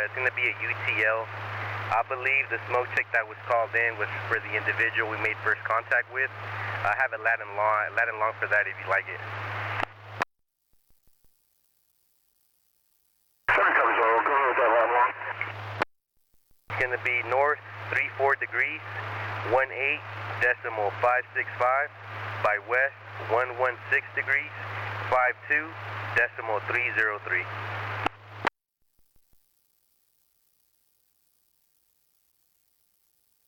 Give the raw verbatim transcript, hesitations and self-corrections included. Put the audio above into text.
it's going to be a U T L. I believe the smoke check that was called in was for the individual we made first contact with. I have a Latin long, Latin long for that if you like it. It's going to be north three four degrees, one eight decimal five six five, by west one one six degrees, five two decimal three zero three.